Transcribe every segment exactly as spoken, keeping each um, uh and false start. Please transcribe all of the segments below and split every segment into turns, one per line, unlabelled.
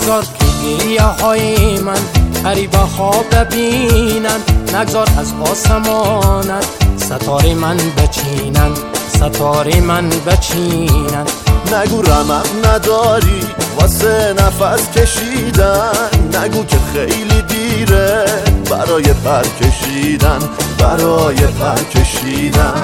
نگذار که گریه های من غریبه ها ببینن، نگذار از آسمانت ستاره من بچینن، ستاره من بچینن.
نگو رمق نداری واسه نفس کشیدن، نگو که خیلی دیره برای پر کشیدن، برای پر کشیدن.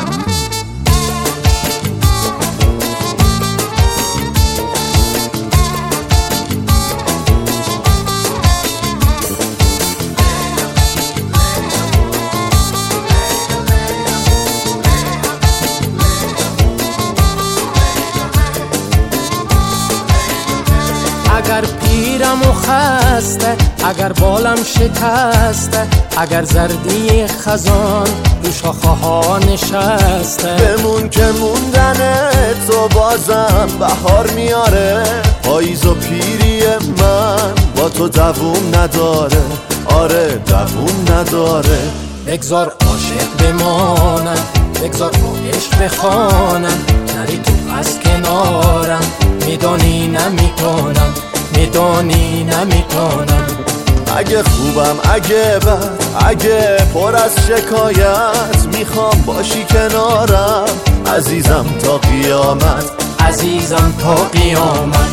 اگر پیرم و خسته، اگر بالم شکسته، اگر زردی خزان رو شاخه ها نشسته،
بمون که موندن تو بازم بهار میاره. پاییز و پیری من با تو دووم نداره، آره دووم نداره.
بگذار عاشق بمانم، بگذار با عشق بخوانم، نری تو از کنارم، میدانی نمیتونم، میدانی نمیتونم.
اگه خوبم اگه بد اگه پر از شکایت، میخوام باشی کنارم عزیزم تا قیامت،
عزیزم تا قیامت.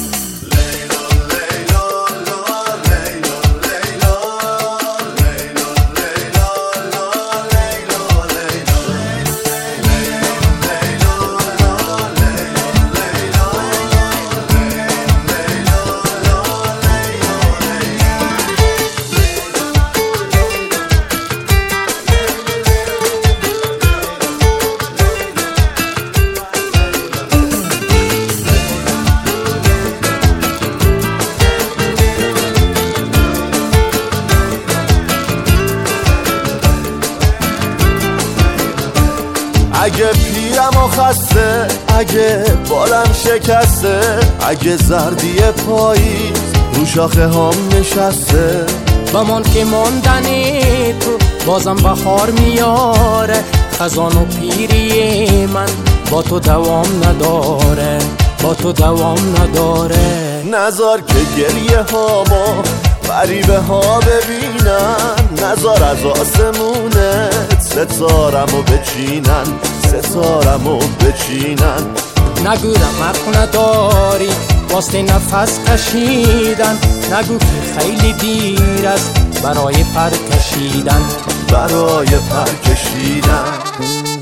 اگه پیرم و خسته، اگه بالم شکسته، اگه زردی پاییز رو شاخه هم نشسته،
بمان که ماندنی تو بازم بهار میاره. خزان و پیری من با تو دوام نداره، با تو دوام نداره.
نذار که گریه ها ما غریبه ها ببینن، نذار از آسمونت ستارمو بچینن، ستارمو بچینن.
نگو رمق نداری واسه نفس کشیدن، نگو که خیلی دیر است برای پر کشیدن،
برای پر کشیدن.